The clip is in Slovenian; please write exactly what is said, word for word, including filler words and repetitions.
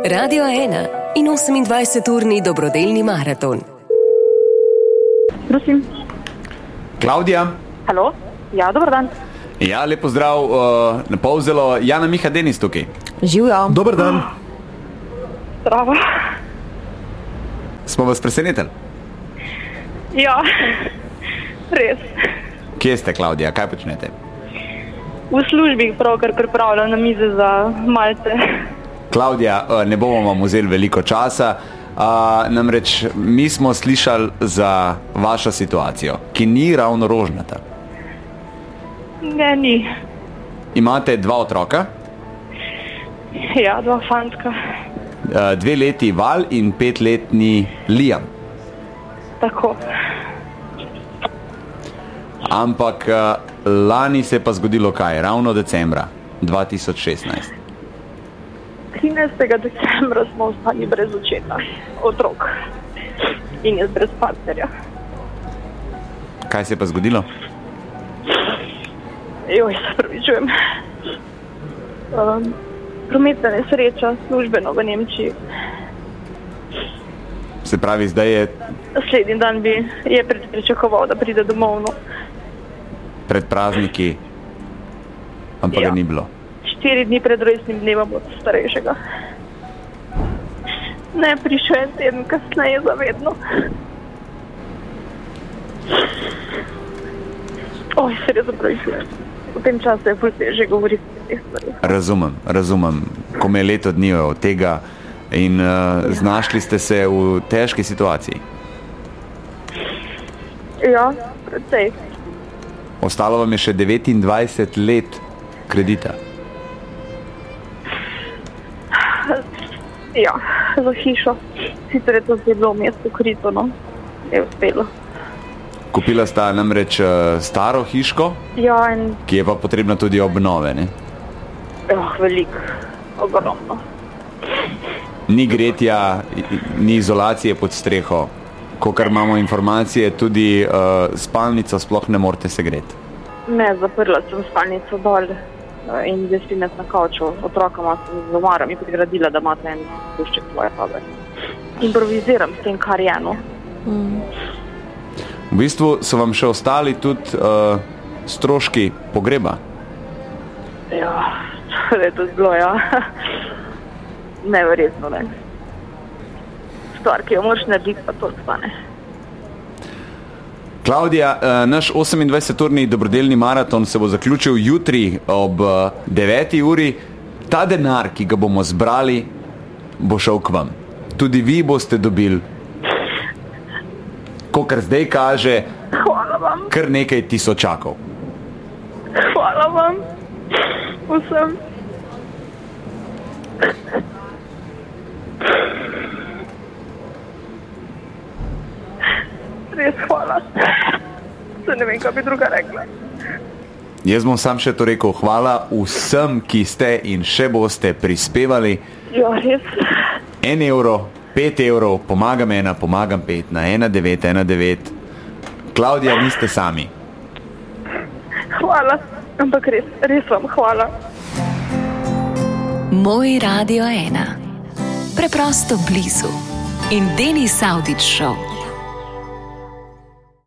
Radio ena in osemindvajseturni dobrodelni maraton. Prosim. Klavdija. Halo, ja, dober dan. Ja, lep pozdrav, uh, na Polzelo, Jana Miha Denis tukaj. Živjo. Dober dan. Zdravo. Smo vas presenetili? Ja, res. Kje ste, Klavdija, kaj počnete? V službi pravkar pripravljam na mize za Malte. Klavdija, uh, ne bomo vam vzeli veliko časa, uh, namreč mi smo slišali za vašo situacijo, ki ni ravno rožnata. Ne, ni. Imate dva otroka? Ja, dva fantka. Uh, dve leti Val in petletni Liam. Tako. Ampak uh, lani se je pa zgodilo kaj? Ravno decembra dva tisoč šestnajst. trinajstega decembra smo ostali brez očeta, otrok. In jaz brez partnerja. Kaj se je pa zgodilo? Joj, se pravičujem. Um, prometna nesreča, službeno v Nemčiji. Se pravi, zdaj je Naslednji dan bi je pričakoval, da pride domov. No. pred prazniki, ampak Ja. ga ni bilo. Štiri dni pred rojstnim dnevom od starejšega. Ne, prišel en teden kasneje zavedno. Oj, se res zapravičujem. V tem času je ful težje govoriti o teh stvarih. Razumem, razumem. Ko me je leto dni od tega in uh, znašli ste se v težki situaciji. Ja, precej. Ostalo vam je še devetindvajset let kredita. Ja, za hišo. Sicer je to zdaj bilo v mestu krito, no. Je uspelo. Kupila sta namreč uh, staro hiško, Ja, in ki je pa potrebna tudi obnove, ne? oh, veliko, ogromno. Ni gretja, ni izolacije pod streho. Kokar imamo informacije, tudi uh, spalnico sploh ne morete segreti. Ne, zaprla sem spalnico dol eh, in zdaj si na kavču. Otrokama sem z omarami prigradila, da imate en pušček svoje sobe. Improviziram s tem, kar je, no. V bistvu so vam še ostali tudi uh, stroški pogreba. Ja, to je to zelo, ja. Neverjetno, ne. Stvar, ki jo moraš narediti, pa to stane. Klavdija, uh, naš osemindvajseturni dobrodelni maraton se bo zaključil jutri ob uh, deveti uri. Ta denar, ki ga bomo zbrali, bo šel k vam. Tudi vi boste dobili, kakor zdaj kaže, Hvala vam, kar nekaj tisočakov. hvala vam, vsem. Res hvala. Se ne vem, kaj bi druga rekla. Jaz bom sam še to rekel, hvala vsem, ki ste in še boste prispevali. Ja, res. En evro, pet evrov, pomagam ena, pomagam pet, na ena devet ena devet. Klavdija, niste sami. Hvala, ampak res, res vam hvala. Moj Radio ena. Preprosto blizu. In Denis Avdić Show.